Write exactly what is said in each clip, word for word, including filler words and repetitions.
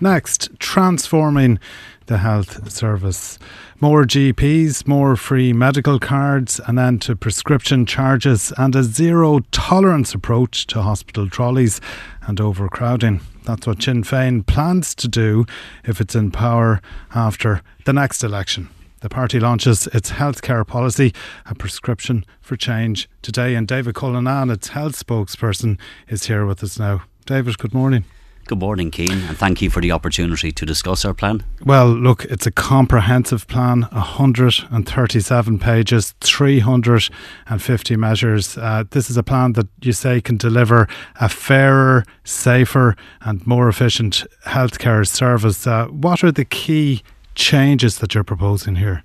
Next, transforming the health service. More G Ps, more free medical cards, an end to prescription charges and a zero tolerance approach to hospital trolleys and overcrowding. That's what Sinn Féin plans to do if it's in power after the next election. The party launches its healthcare policy, a prescription for change, today. And David Cullinan, its health spokesperson, is here with us now. David, good morning. Good morning, Cian, and thank you for the opportunity to discuss our plan. Well, look, it's a comprehensive plan, one hundred thirty-seven pages, three hundred fifty measures. Uh, this is a plan that you say can deliver a fairer, safer and more efficient healthcare service. Uh, what are the key changes that you're proposing here?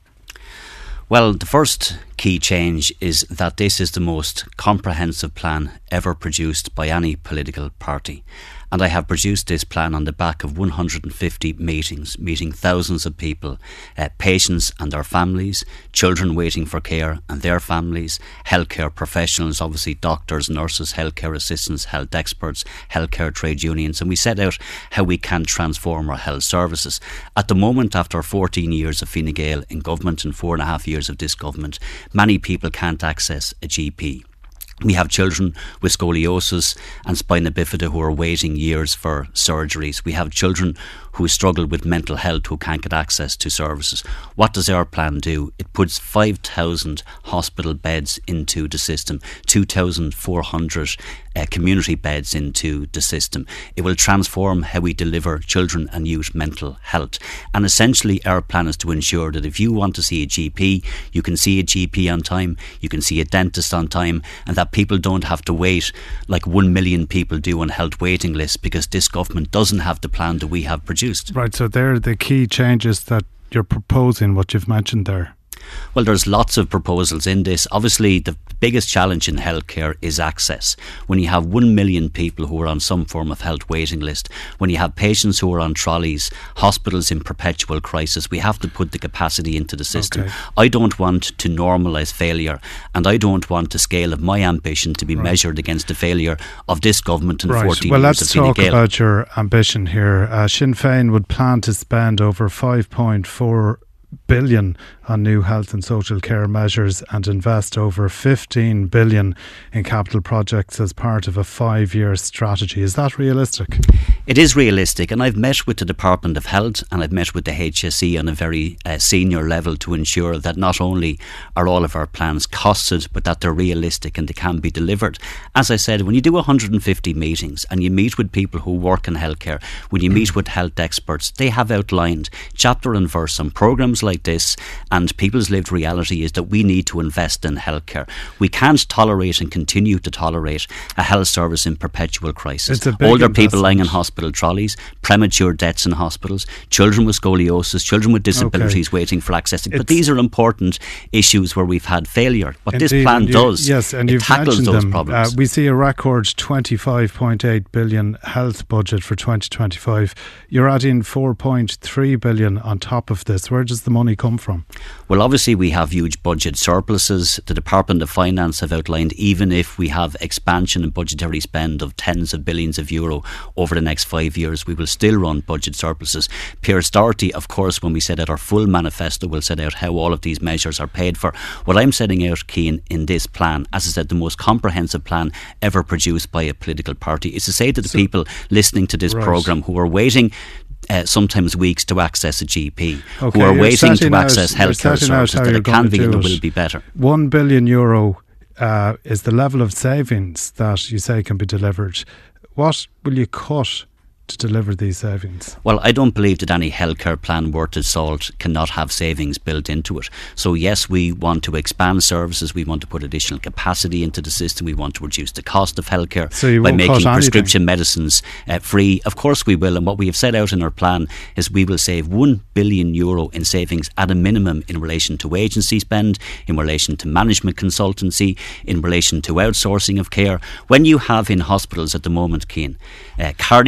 Well, the first key change is that this is the most comprehensive plan ever produced by any political party. And I have produced this plan on the back of one hundred fifty meetings, meeting thousands of people, uh, patients and their families, children waiting for care and their families, healthcare professionals, obviously doctors, nurses, healthcare assistants, health experts, healthcare trade unions. And we set out how we can transform our health services. At the moment, after fourteen years of Fine Gael in government and four and a half years of this government, many people can't access a G P. We have children with scoliosis and spina bifida who are waiting years for surgeries. We have children who struggle with mental health who can't get access to services. What does our plan do? It puts five thousand hospital beds into the system, two thousand four hundred uh, community beds into the system. It will transform how we deliver children and youth mental health. And essentially our plan is to ensure that if you want to see a G P, you can see a G P on time, you can see a dentist on time, and that people don't have to wait like one million people do on health waiting lists because this government doesn't have the plan that we have produced. Right, so they're the key changes that you're proposing, what you've mentioned there. Well, there's lots of proposals in this. Obviously, the biggest challenge in healthcare is access. When you have one million people who are on some form of health waiting list, when you have patients who are on trolleys, hospitals in perpetual crisis, we have to put the capacity into the system. Okay. I don't want to normalise failure, and I don't want the scale of my ambition to be right. measured against the failure of this government in right. fourteen well, years of Fine Gael. Well, let's talk about your ambition here. Uh, Sinn Féin would plan to spend over five point four billion on new health and social care measures and invest over fifteen billion in capital projects as part of a five-year strategy. Is that realistic? It is realistic, and I've met with the Department of Health and I've met with the H S E on a very uh, senior level to ensure that not only are all of our plans costed, but that they're realistic and they can be delivered. As I said, when you do one hundred fifty meetings and you meet with people who work in healthcare, when you meet with health experts, they have outlined chapter and verse on programmes like this, and people's lived reality is that we need to invest in healthcare. We can't tolerate and continue to tolerate a health service in perpetual crisis. Older people lying in hospital trolleys, premature deaths in hospitals, children with scoliosis, children with disabilities okay. waiting for access. But these are important issues where we've had failure. What Indeed, this plan you, does, yes, and it you've tackles those them. problems. Uh, we see a record twenty-five point eight billion health budget for twenty twenty-five. You're adding four point three billion on top of this. Where does the money come from? Well, obviously we have huge budget surpluses. The Department of Finance have outlined even if we have expansion and budgetary spend of tens of billions of euro over the next five years, we will still run budget surpluses. Pierce Doherty, of course, when we set out our full manifesto, will set out how all of these measures are paid for. What I'm setting out, Cian, in this plan, as I said, the most comprehensive plan ever produced by a political party, is to say to the so, people listening to this right. programme who are waiting Uh, sometimes weeks to access a G P, okay, who are waiting to out, access healthcare services, that it can be and it will be better. One billion euro uh, is the level of savings that you say can be delivered. What will you cut to deliver these savings? Well, I don't believe that any healthcare plan worth its salt cannot have savings built into it. So yes, we want to expand services, we want to put additional capacity into the system, we want to reduce the cost of healthcare so by making prescription anything. medicines uh, free. Of course we will, and what we have set out in our plan is we will save one billion euro in savings at a minimum in relation to agency spend, in relation to management consultancy, in relation to outsourcing of care. When you have in hospitals at the moment, Cian, uh, cardiac machines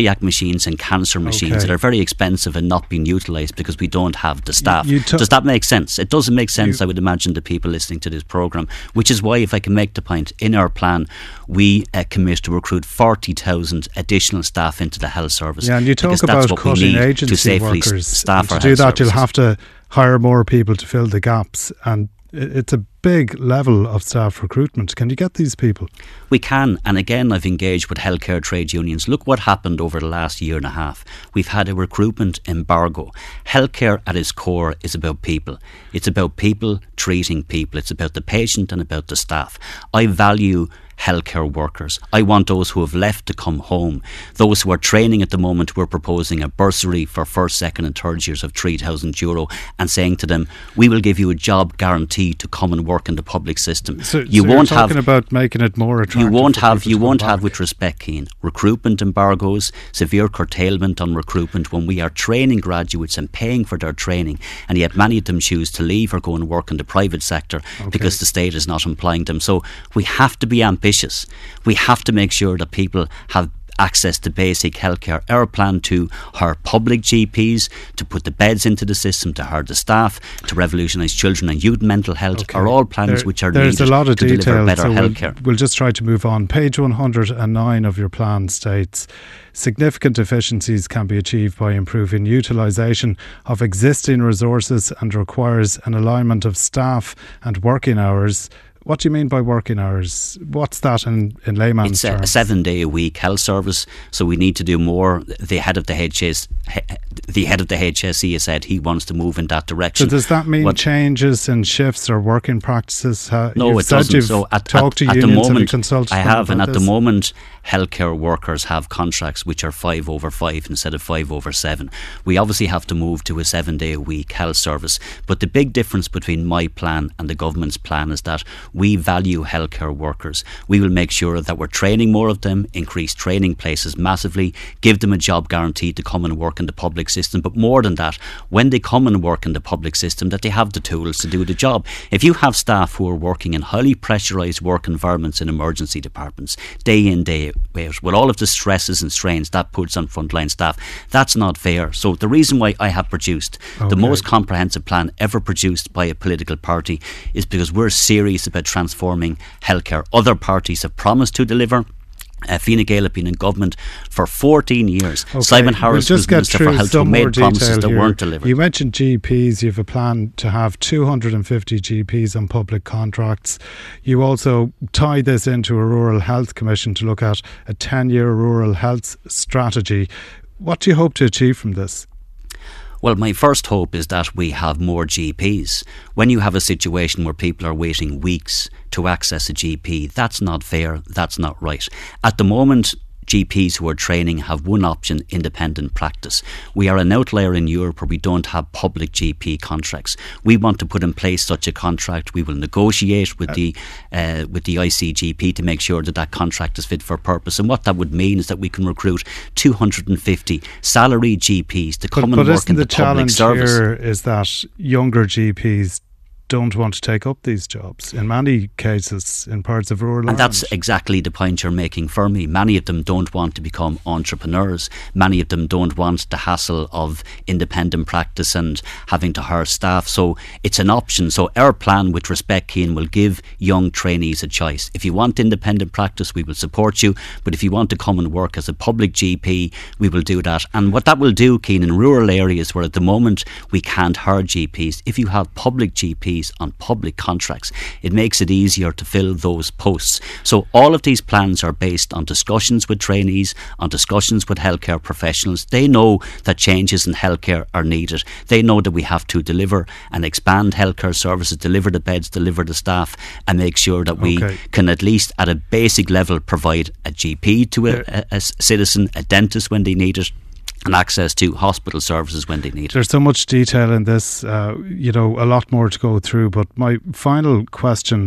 machines and cancer machines okay. that are very expensive and not being utilised because we don't have the staff. You, you t- Does that make sense? It doesn't make sense, you, I would imagine, to people listening to this programme, which is why, if I can make the point, in our plan, we uh, commit to recruit forty thousand additional staff into the health service. Yeah, and you talk about cutting agency workers. Staff to our do health that, services. You'll have to hire more people to fill the gaps, and it's a big level of staff recruitment. Can you get these people? We can, and again, I've engaged with healthcare trade unions. Look what happened over the last year and a half. We've had a recruitment embargo. Healthcare at its core is about people. It's about people treating people. It's about the patient and about the staff. I value healthcare workers. I want those who have left to come home. Those who are training at the moment, we're proposing a bursary for first, second and third years of three thousand euro and saying to them, we will give you a job guarantee to come and work in the public system. So, you so won't you're talking have, about making it more attractive. You won't for have, people you to won't come have back. with respect, Keane, recruitment embargoes, severe curtailment on recruitment when we are training graduates and paying for their training, and yet many of them choose to leave or go and work in the private sector okay. because the state is not employing them. So we have to be ambitious. We have to make sure that people have access to basic healthcare. Our plan to hire public G Ps, to put the beds into the system, to hire the staff, to revolutionise children and youth mental health okay. are all plans there, which are there's needed a lot of to detail, deliver better so healthcare. We'll, we'll just try to move on. Page one hundred nine of your plan states, significant efficiencies can be achieved by improving utilisation of existing resources and requires an alignment of staff and working hours. What do you mean by working hours? What's that in, in layman's it's a, terms? a seven day a week health service, so we need to do more. The head of the H S, the head of the H S E has said he wants to move in that direction. So does that mean what, changes in shifts or working practices? How, no, you've it said doesn't. You've so at, talked at, to at unions, the moment, have you consulted I them have, and about at this? the moment, healthcare workers have contracts which are five over five instead of five over seven. We obviously have to move to a seven day a week health service. But the big difference between my plan and the government's plan is that we value healthcare workers. We will make sure that we're training more of them, increase training places massively, give them a job guarantee to come and work in the public system. But more than that, when they come and work in the public system, that they have the tools to do the job. If you have staff who are working in highly pressurised work environments in emergency departments, day in, day out, with all of the stresses and strains that puts on frontline staff, that's not fair. So the reason why I have produced okay. the most comprehensive plan ever produced by a political party is because we're serious about transforming healthcare. Other parties have promised to deliver. Uh, Fine Gael have been in government for fourteen years. Okay. Simon Harris we'll was Minister for Health, who made promises that here. weren't delivered. You mentioned G Ps. You have a plan to have two hundred fifty G Ps on public contracts. You also tie this into a Rural Health Commission to look at a ten-year rural health strategy. What do you hope to achieve from this? Well, my first hope is that we have more G Ps. When you have a situation where people are waiting weeks to access a G P, that's not fair, that's not right. At the moment, G Ps who are training have one option, independent practice. We are an outlier in Europe where we don't have public G P contracts. We want to put in place such a contract. We will negotiate with the uh, with the I C G P to make sure that that contract is fit for purpose. And what that would mean is that we can recruit two hundred fifty salaried G Ps to come but, and but work in the, the public service. Here is that younger G Ps don't want to take up these jobs in many cases in parts of rural And Ireland. that's exactly the point you're making for me. Many of them don't want to become entrepreneurs. Many of them don't want the hassle of independent practice and having to hire staff. So it's an option. So our plan with respect, Keane, will give young trainees a choice. If you want independent practice, we will support you. But if you want to come and work as a public G P, we will do that. And what that will do, Keane, in rural areas where at the moment we can't hire G Ps, if you have public G Ps on public contracts, it makes it easier to fill those posts. So all of these plans are based on discussions with trainees, on discussions with healthcare professionals. They know that changes in healthcare are needed. They know that we have to deliver and expand healthcare services, deliver the beds, deliver the staff, and make sure that we okay. can at least at a basic level provide a G P to a, a, a citizen, a dentist when they need it, and access to hospital services when they need it. There's so much detail in this, uh, you know, a lot more to go through. But my final question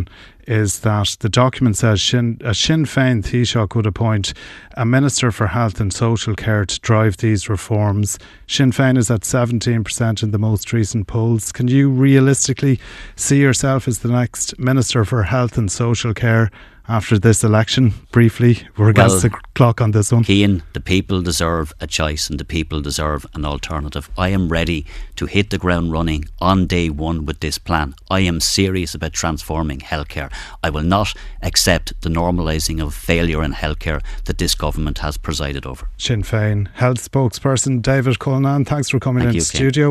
is that the document says Sinn, a Sinn Féin Taoiseach would appoint a Minister for Health and Social Care to drive these reforms. Sinn Féin is at seventeen percent in the most recent polls. Can you realistically see yourself as the next Minister for Health and Social Care after this election? Briefly, we're against well, the clock on this one. Cian, the people deserve a choice and the people deserve an alternative. I am ready to hit the ground running on day one with this plan. I am serious about transforming healthcare. I will not accept the normalising of failure in healthcare that this government has presided over. Sinn Féin Health spokesperson David Cullinane, thanks for coming Thank into you, studio.